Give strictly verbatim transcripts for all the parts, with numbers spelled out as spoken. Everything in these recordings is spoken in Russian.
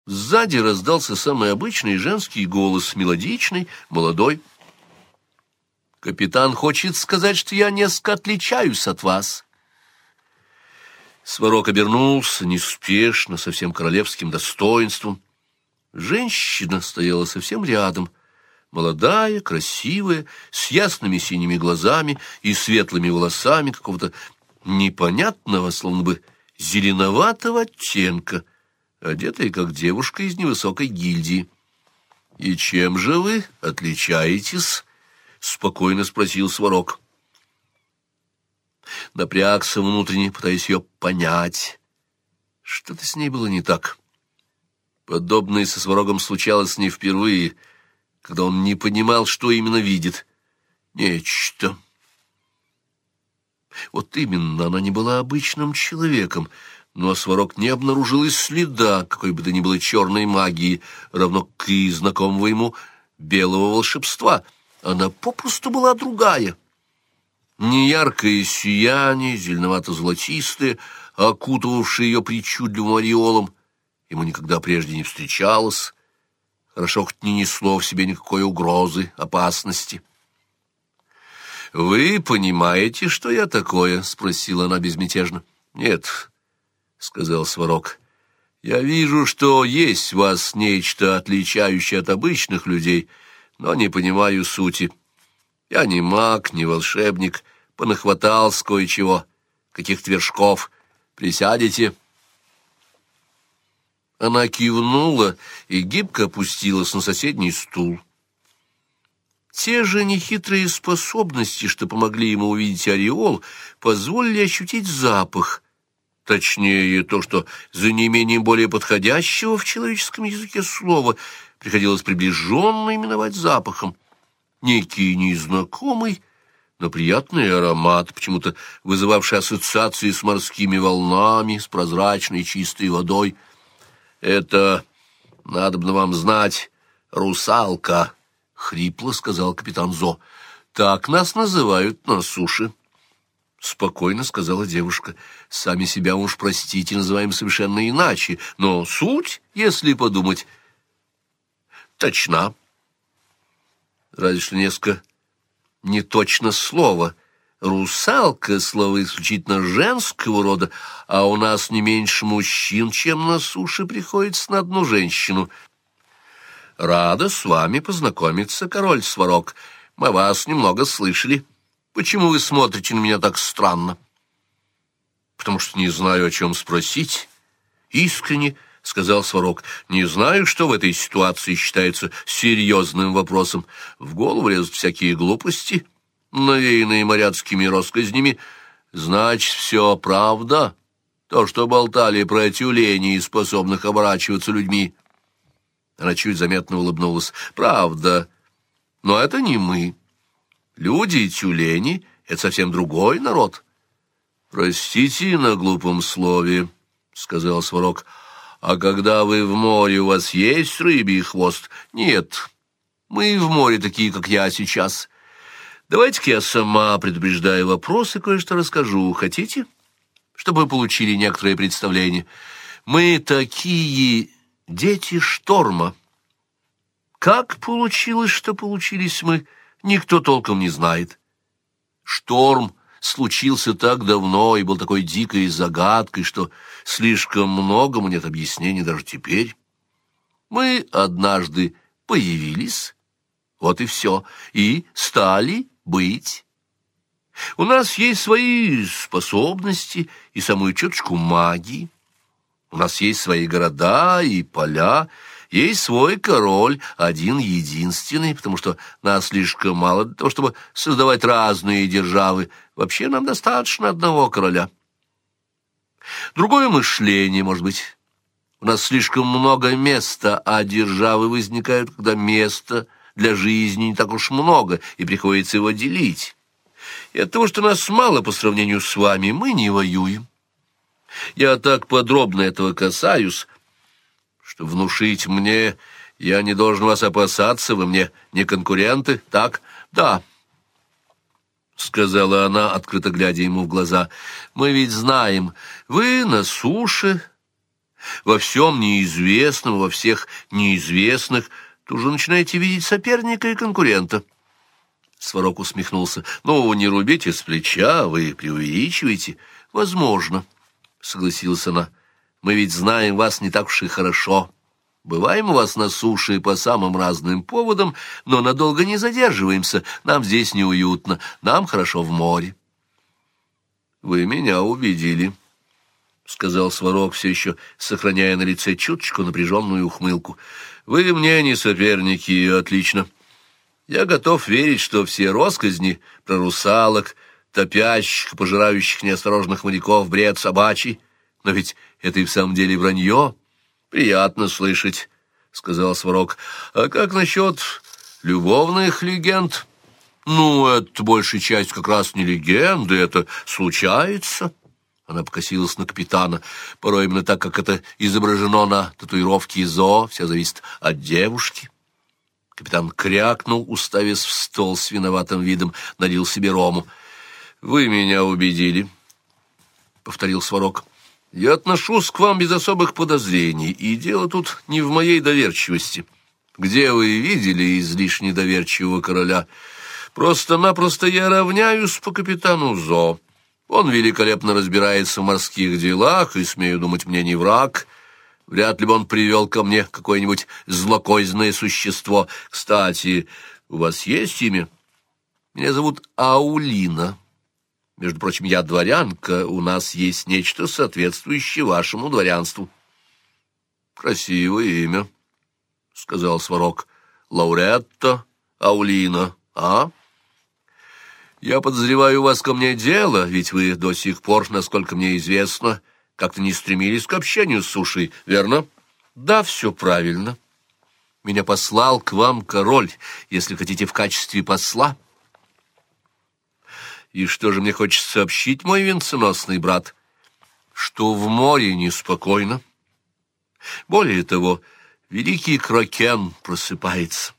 Сзади раздался самый обычный женский голос, мелодичный, молодой. «Капитан хочет сказать, что я несколько отличаюсь от вас». Сварог обернулся неспешно, со всем королевским достоинством. Женщина стояла совсем рядом, молодая, красивая, с ясными синими глазами и светлыми волосами какого-то непонятного, словно бы зеленоватого оттенка, одетая как девушка из невысокой гильдии. «И чем же вы отличаетесь?» — спокойно спросил Сварог. Напрягся внутренне, пытаясь ее понять. Что-то с ней было не так. Подобное со Сварогом случалось не впервые, когда он не понимал, что именно видит. Нечто. Вот именно, она не была обычным человеком, но Сварог не обнаружил и следа какой бы то ни было черной магии, равно к и знакомого ему белого волшебства. Она попросту была другая. Неяркое сияние, зеленовато-золотистое, окутывавшее ее причудливым ореолом, ему никогда прежде не встречалось. Хорошо, хоть не несло в себе никакой угрозы, опасности. «Вы понимаете, что я такое?» — спросила она безмятежно. «Нет», — сказал Сварог, — «я вижу, что есть в вас нечто, отличающее от обычных людей, но не понимаю сути. Я не маг, не волшебник, понахватался кое-чего, каких-то вершков. Присядете?» Она кивнула и гибко опустилась на соседний стул. Те же нехитрые способности, что помогли ему увидеть ореол, позволили ощутить запах. Точнее, то, что за неимением более подходящего в человеческом языке слова приходилось приближенно именовать запахом. Некий незнакомый, но приятный аромат, почему-то вызывавший ассоциации с морскими волнами, с прозрачной чистой водой. «Это, надобно вам знать, русалка», — хрипло сказал капитан Зо. «Так нас называют на суше». «Спокойно», — сказала девушка. «Сами себя, уж простите, называем совершенно иначе, но суть, если подумать, точна. Разве что несколько неточно слово. Русалка — слово исключительно женского рода, а у нас не меньше мужчин, чем на суше приходится на одну женщину. Рада с вами познакомиться, король Сварог. Мы вас немного слышали. Почему вы смотрите на меня так странно?» «Потому что не знаю, о чем спросить. Искренне», — сказал Сварог, — «не знаю, что в этой ситуации считается серьезным вопросом. В голову лезут всякие глупости, навеянные моряцкими россказнями. Значит, все правда? То, что болтали про тюленей, способных оборачиваться людьми?» Она чуть заметно улыбнулась. «Правда. Но это не мы. Люди и тюлени — это совсем другой народ». «Простите на глупом слове», — сказал Сварог. «А когда вы в море, у вас есть рыбий хвост?» «Нет. Мы в море такие, как я сейчас. Давайте-ка я сама, предупреждая вопросы, кое-что расскажу. Хотите? Чтобы вы получили некоторое представление. Мы такие дети шторма. Как получилось, что получились мы, никто толком не знает. Шторм случился так давно и был такой дикой загадкой, что слишком многому нет объяснений даже теперь. Мы однажды появились, вот и все, и стали быть. У нас есть свои способности и самую чуточку магии. У нас есть свои города и поля, есть свой король, один-единственный, потому что нас слишком мало для того, чтобы создавать разные державы. Вообще нам достаточно одного короля. Другое мышление, может быть. У нас слишком много места, а державы возникают, когда места для жизни не так уж много, и приходится его делить. И от того, что нас мало по сравнению с вами, мы не воюем. Я так подробно этого касаюсь, что внушить мне, я не должен вас опасаться, вы мне не конкуренты, так? Да, — сказала она, открыто глядя ему в глаза. Мы ведь знаем, вы на суше, во всем неизвестном, во всех неизвестных, то уже начинаете видеть соперника и конкурента. Сварог усмехнулся. «Ну, не рубите с плеча, вы преувеличиваете». «Возможно», — согласилась она. «Мы ведь знаем вас не так уж и хорошо. Бываем у вас на суше по самым разным поводам, но надолго не задерживаемся. Нам здесь неуютно, нам хорошо в море». «Вы меня убедили», — сказал Сварог, все еще сохраняя на лице чуточку напряженную ухмылку. «Вы мне не соперники, отлично. Я готов верить, что все россказни про русалок, топящих, пожирающих неосторожных моряков, бред собачий. Но ведь это и в самом деле вранье. Приятно слышать», — сказал Сварог. «А как насчет любовных легенд?» «Ну, это большей частью как раз не легенды, это случается». Она покосилась на капитана. «Порой именно так, как это изображено на татуировке ИЗО, все зависит от девушки». Капитан крякнул, уставясь в стол с виноватым видом, налил себе рому. «Вы меня убедили», — повторил Сварог. «Я отношусь к вам без особых подозрений, и дело тут не в моей доверчивости. Где вы видели излишне доверчивого короля? Просто-напросто я равняюсь по капитану Зо. Он великолепно разбирается в морских делах, и, смею думать, мне не враг. Вряд ли бы он привел ко мне какое-нибудь злокозненное существо. Кстати, у вас есть имя? Меня зовут Аулина. Между прочим, я дворянка, у нас есть нечто соответствующее вашему дворянству». «Красивое имя», — сказал Сварог. «Лауретта Аулина, а?» «Я подозреваю, у вас ко мне дело, ведь вы до сих пор, насколько мне известно, как-то не стремились к общению с сушей, верно?» «Да, все правильно. Меня послал к вам король, если хотите, в качестве посла». «И что же мне хочется сообщить, мой венценосный брат? Что в море неспокойно. Более того, великий Кракен просыпается».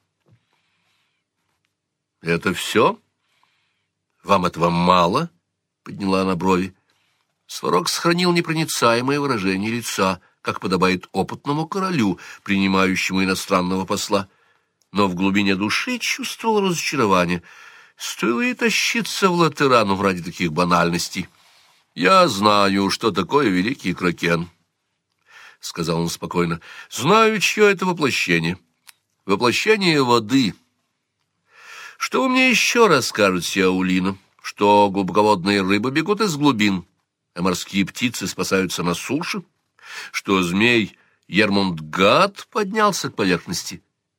«Это все? Вам этого мало?» — подняла она брови. Сварог сохранил непроницаемое выражение лица, как подобает опытному королю, принимающему иностранного посла, но в глубине души чувствовал разочарование. Стоило и тащиться в Латерану ради таких банальностей. «Я знаю, что такое великий Кракен», — сказал он спокойно. «Знаю, чье это воплощение. Воплощение воды. Что вы мне еще расскажете, Аулина? Что глубоководные рыбы бегут из глубин, а морские птицы спасаются на суше? Что змей Ермундгад поднялся к поверхности?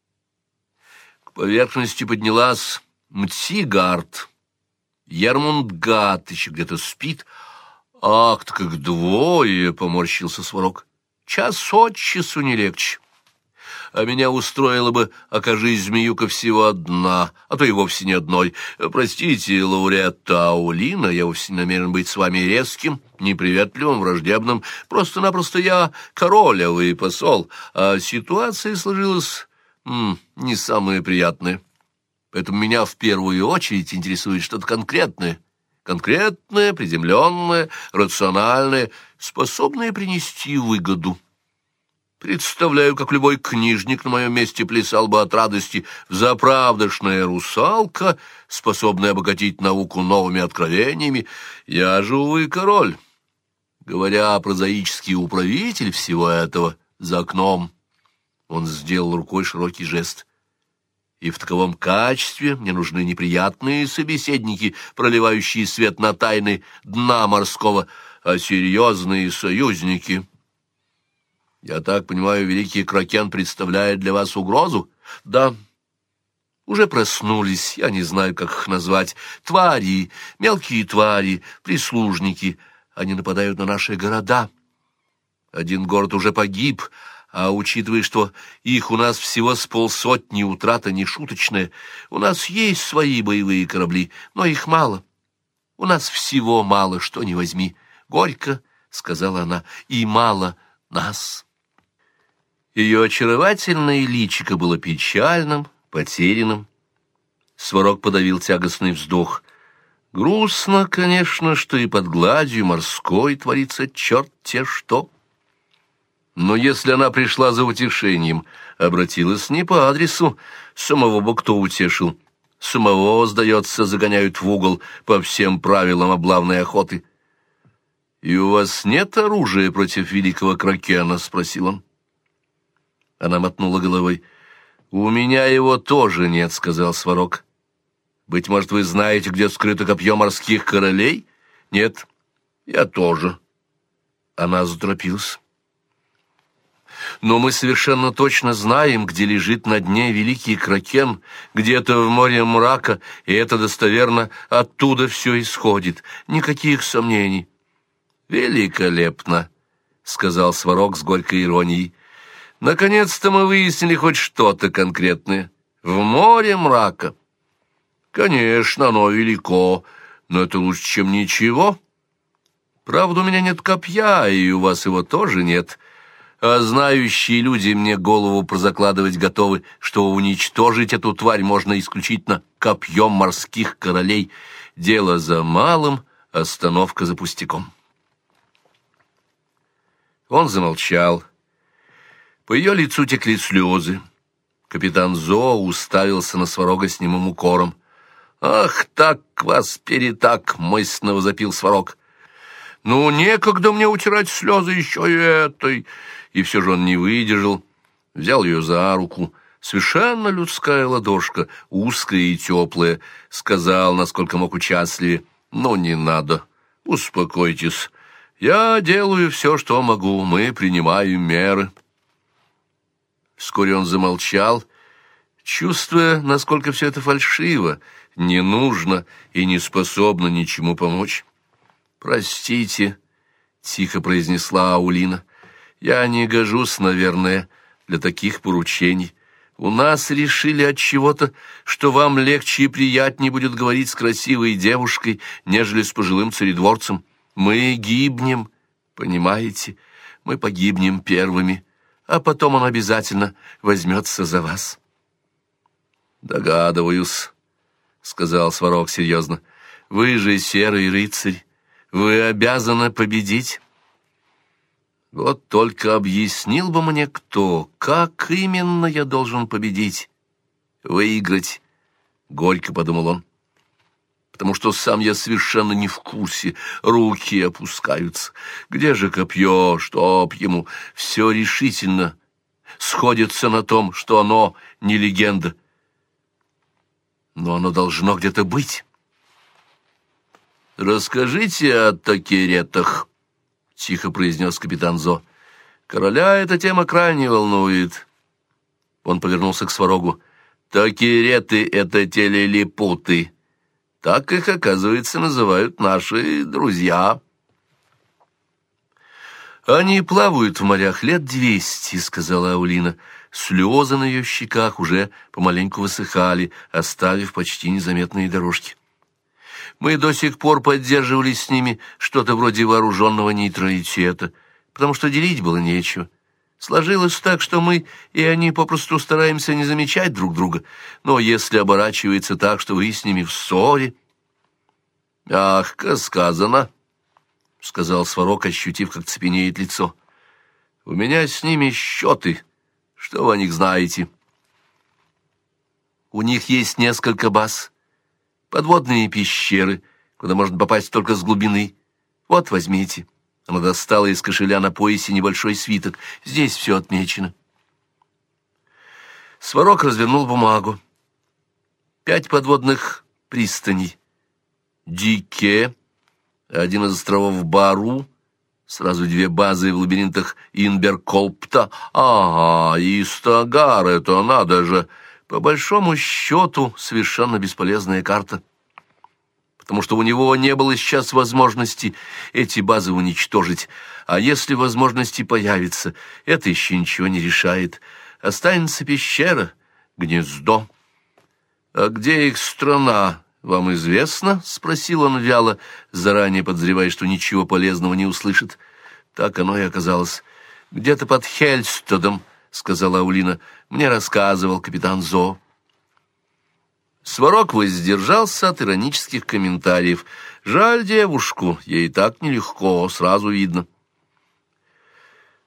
К поверхности поднялась Мтигард. Ермундгад еще где-то спит. Ах, так как двое, — поморщился Сварог. Час от часу не легче. А меня устроило бы, окажись змеюка всего одна, а то и вовсе не одной. Простите, лауреатта Аулина, я вовсе не намерен быть с вами резким, неприветливым, враждебным. Просто-напросто я король, а вы посол, а ситуация сложилась м, не самая приятная. Поэтому меня в первую очередь интересует что-то конкретное. Конкретное, приземленное, рациональное, способное принести выгоду. Представляю, как любой книжник на моем месте плясал бы от радости. Взаправдошная русалка, способная обогатить науку новыми откровениями. Я же, увы, король. Говоря прозаический управитель всего этого за окном, он сделал рукой широкий жест. И в таковом качестве мне нужны неприятные собеседники, проливающие свет на тайны дна морского, а серьезные союзники. Я так понимаю, великий Кракен представляет для вас угрозу? Да. Уже проснулись, я не знаю, как их назвать. Твари, мелкие твари, прислужники. Они нападают на наши города. Один город уже погиб, а учитывая, что их у нас всего с полсотни, утрата нешуточная, у нас есть свои боевые корабли, но их мало. У нас всего мало, что ни возьми. Горько, — сказала она, — и мало нас. Ее очаровательное личико было печальным, потерянным. Сварог подавил тягостный вздох. Грустно, конечно, что и под гладью морской творится черт те что. Но если она пришла за утешением, обратилась не по адресу, самого бы кто утешил. Самого, сдается, загоняют в угол по всем правилам облавной охоты. «И у вас нет оружия против великого Кракена?» — спросил он. Она мотнула головой. «У меня его тоже нет», — сказал Сварог. «Быть может, вы знаете, где скрыто копье морских королей?» «Нет, я тоже». Она заторопилась. «Но мы совершенно точно знаем, где лежит на дне великий Кракен, где-то в море мрака, и это достоверно оттуда все исходит. Никаких сомнений». «Великолепно», — сказал Сварог с горькой иронией. «Наконец-то мы выяснили хоть что-то конкретное. В море мрака. Конечно, оно велико, но это лучше, чем ничего. Правда, у меня нет копья, и у вас его тоже нет. А знающие люди мне голову прозакладывать готовы, что уничтожить эту тварь можно исключительно копьем морских королей. Дело за малым, остановка за пустяком». Он замолчал. По ее лицу текли слезы. Капитан Зо уставился на Сварога с немым укором. «Ах, так вас перетак!» — мысленно возопил Сварог. «Ну, некогда мне утирать слезы еще и этой!» И все же он не выдержал, взял ее за руку. Совершенно людская ладошка, узкая и теплая, сказал, насколько мог участливее: «Ну, не надо, успокойтесь. Я делаю все, что могу, мы принимаем меры». Вскоре он замолчал, чувствуя, насколько все это фальшиво, не нужно и не способно ничему помочь. «Простите», — тихо произнесла Аулина, — «я не гожусь, наверное, для таких поручений. У нас решили от чего-то, что вам легче и приятнее будет говорить с красивой девушкой, нежели с пожилым царедворцем. Мы гибнем, понимаете? Мы погибнем первыми, а потом он обязательно возьмется за вас». «Догадываюсь», — сказал Сварог серьезно. «Вы же серый рыцарь, вы обязаны победить». «Вот только объяснил бы мне кто, как именно я должен победить, выиграть», — горько подумал он. «Потому что сам я совершенно не в курсе, руки опускаются. Где же копье, чтоб ему? Все решительно сходится на том, что оно не легенда. Но оно должно где-то быть». «Расскажите о такеретах», — тихо произнес капитан Зо. «Короля эта тема крайне волнует». Он повернулся к Сварогу. «Такереты — это те лилипуты. Так их, оказывается, называют наши друзья». «Они плавают в морях лет двести», — сказала Аулина. Слезы на ее щеках уже помаленьку высыхали, оставив почти незаметные дорожки. «Мы до сих пор поддерживали с ними что-то вроде вооруженного нейтралитета, потому что делить было нечего. Сложилось так, что мы и они попросту стараемся не замечать друг друга, но если оборачивается так, что вы с ними в ссоре...» «Мягко сказано», — сказал Сварог, ощутив, как цепенеет лицо. «У меня с ними счеты. Что вы о них знаете?» «У них есть несколько баз, подводные пещеры, куда можно попасть только с глубины. Вот, возьмите». Она достала из кошеля на поясе небольшой свиток. Здесь все отмечено. Сварог развернул бумагу. Пять подводных пристаней. Дике, один из островов Бару, сразу две базы в лабиринтах Инберколпта. Ага, и Стагар, это надо же. По большому счету, совершенно бесполезная карта, потому что у него не было сейчас возможности эти базы уничтожить. А если возможности появятся, это еще ничего не решает. Останется пещера, гнездо. «А где их страна, вам известно?» — спросил он вяло, заранее подозревая, что ничего полезного не услышит. Так оно и оказалось. «Где-то под Хельстедом», — сказала Аулина. «Мне рассказывал капитан Зо». Сварог воздержался от иронических комментариев. Жаль девушку, ей так нелегко, сразу видно.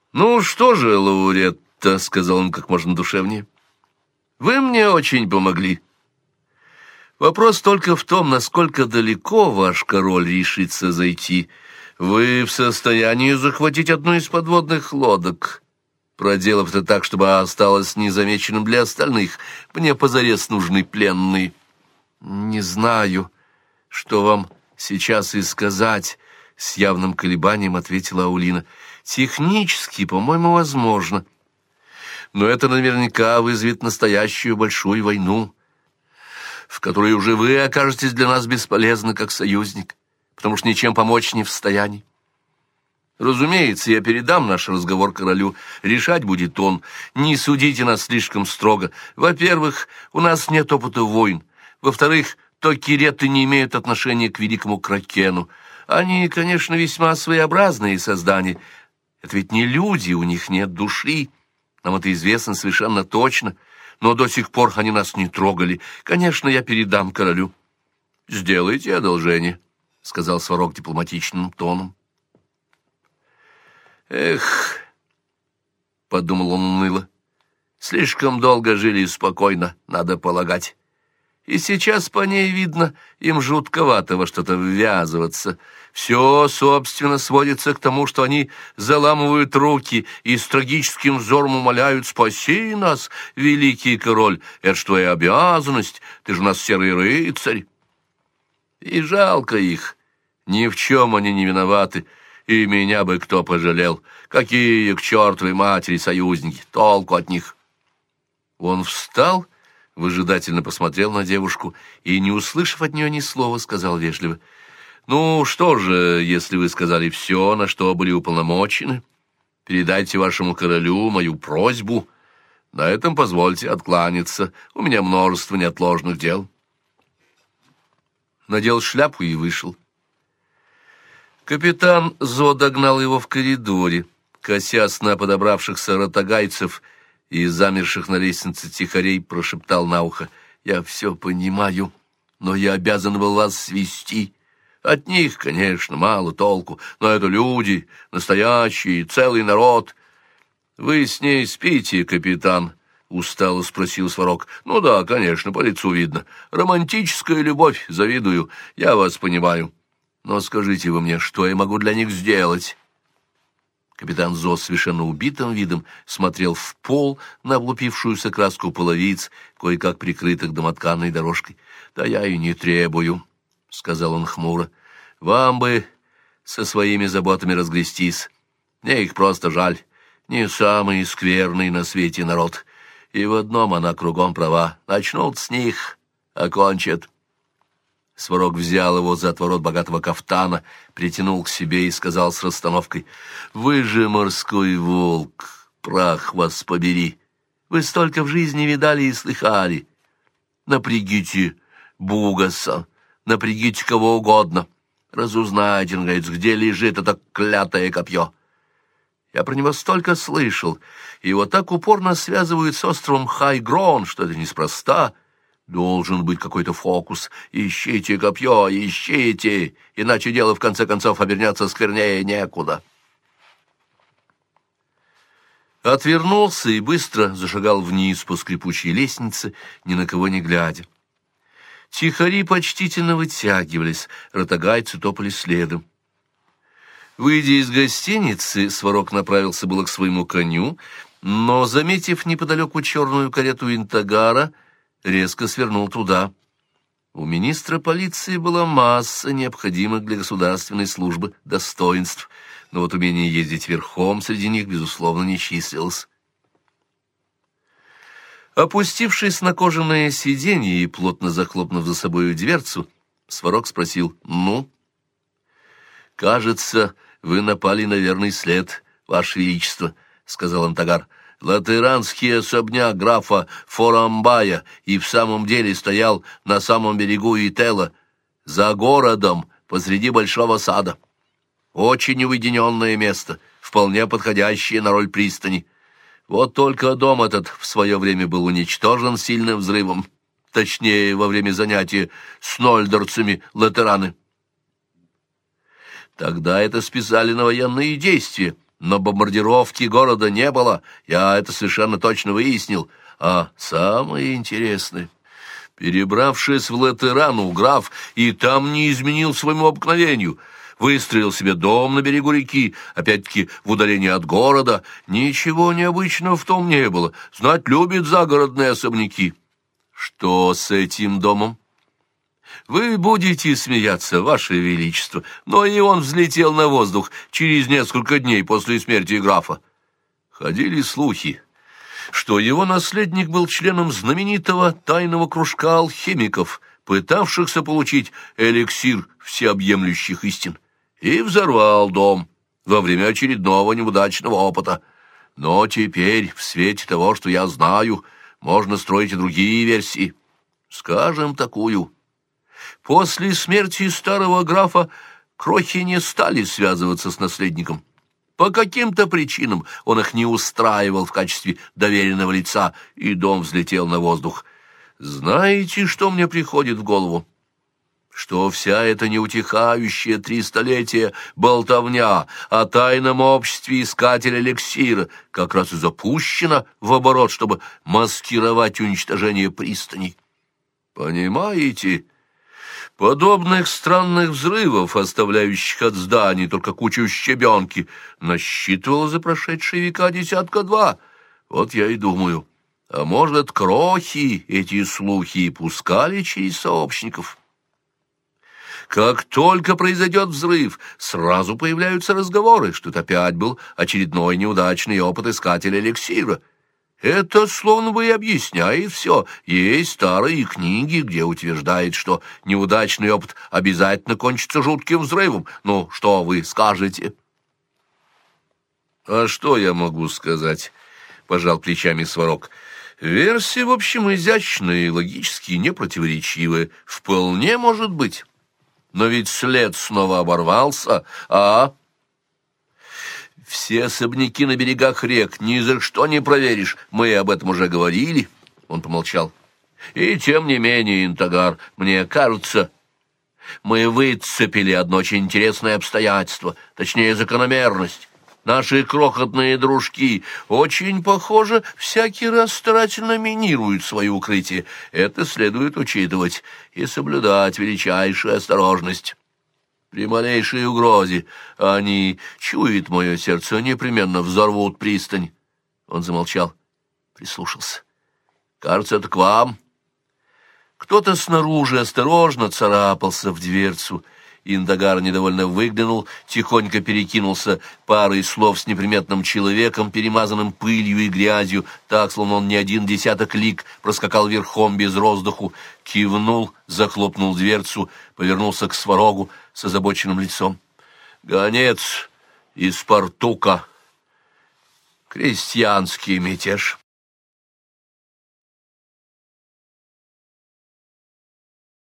«Ну что же, Лауретта», — сказал он как можно душевнее, — «вы мне очень помогли. Вопрос только в том, насколько далеко ваш король решится зайти. Вы в состоянии захватить одну из подводных лодок, проделав это так, чтобы осталось незамеченным для остальных. Мне позарез нужны пленные». «Не знаю, что вам сейчас и сказать», — с явным колебанием ответила Аулина. «Технически, по-моему, возможно. Но это наверняка вызовет настоящую большую войну, в которой уже вы окажетесь для нас бесполезны как союзник, потому что ничем помочь не в состоянии. Разумеется, я передам наш разговор королю. Решать будет он. Не судите нас слишком строго. Во-первых, у нас нет опыта войн. Во-вторых, токиреты не имеют отношения к великому Кракену. Они, конечно, весьма своеобразные создания. Это ведь не люди, у них нет души. Нам это известно совершенно точно. Но до сих пор они нас не трогали. Конечно, я передам королю». «Сделайте одолжение», — сказал Сварог дипломатичным тоном. «Эх», — подумал он уныло, — «слишком долго жили спокойно, надо полагать. И сейчас по ней видно, им жутковато во что-то ввязываться. Все, собственно, сводится к тому, что они заламывают руки и с трагическим взором умоляют: «Спаси нас, великий король, это ж твоя обязанность, ты же у нас серый рыцарь». И жалко их, ни в чем они не виноваты, и меня бы кто пожалел. Какие к чертовой матери союзники, толку от них». Он встал, выжидательно посмотрел на девушку и, не услышав от нее ни слова, сказал вежливо: «Ну что же, если вы сказали все, на что были уполномочены, передайте вашему королю мою просьбу. На этом позвольте откланяться, у меня множество неотложных дел». Надел шляпу и вышел. Капитан Зо догнал его в коридоре, косясь на подобравшихся ротагайцев и замерших на лестнице тихарей, прошептал на ухо: «Я все понимаю, но я обязан был вас свести. От них, конечно, мало толку, но это люди, настоящие, целый народ». «Вы с ней спите, капитан?» — устало спросил Сварог. «Ну да, конечно, по лицу видно. Романтическая любовь, завидую, я вас понимаю. Но скажите вы мне, что я могу для них сделать?» Капитан Зо с совершенно убитым видом смотрел в пол на облупившуюся краску половиц, кое-как прикрытых домотканной дорожкой. «Да я и не требую», — сказал он хмуро. «Вам бы со своими заботами разгрестись. Мне их просто жаль. Не самый скверный на свете народ. И в одном она кругом права. Начнут с них, окончат». Сварог взял его за отворот богатого кафтана, притянул к себе и сказал с расстановкой: «Вы же морской волк, прах вас побери! Вы столько в жизни видали и слыхали. Напрягите Бугаса, напрягите кого угодно. Разузнайте, наконец, где лежит это клятое копье. Я про него столько слышал. Его так упорно связывают с островом Хайгрон, что это неспроста. Должен быть какой-то фокус. Ищите копье, ищите, иначе дело в конце концов обернется сквернее некуда». Отвернулся и быстро зашагал вниз по скрипучей лестнице, ни на кого не глядя. Тихари почтительно вытягивались, ротагайцы топали следом. Выйдя из гостиницы, Сварог направился было к своему коню, но, заметив неподалеку черную карету Интагара, резко свернул туда. У министра полиции была масса необходимых для государственной службы достоинств, но вот умение ездить верхом среди них, безусловно, не числилось. Опустившись на кожаное сиденье и плотно захлопнув за собою дверцу, Сварог спросил: «Ну?» «Кажется, вы напали на верный след, Ваше Величество», — сказал Интагар. «Латеранский особняк графа Форамбая и в самом деле стоял на самом берегу Итела, за городом, посреди большого сада. Очень уединенное место, вполне подходящее на роль пристани. Вот только дом этот в свое время был уничтожен сильным взрывом, точнее, во время занятия с нольдорцами латераны. Тогда это списали на военные действия, Но бомбардировки города не было, я это совершенно точно выяснил. А самое интересное, перебравшись в Латерану, граф и там не изменил своему обыкновению. Выстроил себе дом на берегу реки, опять-таки в удалении от города. Ничего необычного в том не было. Знать любит загородные особняки. Что с этим домом? Вы будете смеяться, Ваше Величество, но и он взлетел на воздух через несколько дней после смерти графа. Ходили слухи, что его наследник был членом знаменитого тайного кружка алхимиков, пытавшихся получить эликсир всеобъемлющих истин, и взорвал дом во время очередного неудачного опыта. Но теперь, в свете того, что я знаю, можно строить и другие версии. Скажем, такую. После смерти старого графа крохи не стали связываться с наследником. По каким-то причинам он их не устраивал в качестве доверенного лица, и дом взлетел на воздух. Знаете, что мне приходит в голову? Что вся эта неутихающая три столетия болтовня о тайном обществе искателя эликсира как раз и запущена в оборот, чтобы маскировать уничтожение пристаней. Понимаете? Подобных странных взрывов, оставляющих от зданий только кучу щебенки, насчитывало за прошедшие века десятка два. Вот я и думаю, а может, крохи эти слухи и пускали через сообщников? Как только произойдет взрыв, сразу появляются разговоры, что это опять был очередной неудачный опыт искателя эликсира. Это словно бы и объясняет все. Есть старые книги, где утверждает, что неудачный опыт обязательно кончится жутким взрывом. Ну, что вы скажете? — А что я могу сказать? — пожал плечами Сварог. — Версия, в общем, изящная и логически непротиворечивая. Вполне может быть. Но ведь след снова оборвался, а... Все особняки на берегах рек ни за что не проверишь. Мы об этом уже говорили. Он помолчал. И тем не менее, Интагар, мне кажется, мы выцепили одно очень интересное обстоятельство, точнее, закономерность. Наши крохотные дружки очень, похоже, всякий раз старательно минируют свои укрытия. Это следует учитывать и соблюдать величайшую осторожность. При малейшей угрозе они, чует мое сердце, непременно взорвут пристань. Он замолчал, прислушался. Кажется, это к вам. Кто-то снаружи осторожно царапался в дверцу. Индагар недовольно выглянул, тихонько перекинулся парой слов с неприметным человеком, перемазанным пылью и грязью, так, словно он не один десяток лиг проскакал верхом без роздуху, кивнул, захлопнул дверцу, повернулся к Сварогу с озабоченным лицом. «Гонец из Партука. Крестьянский мятеж».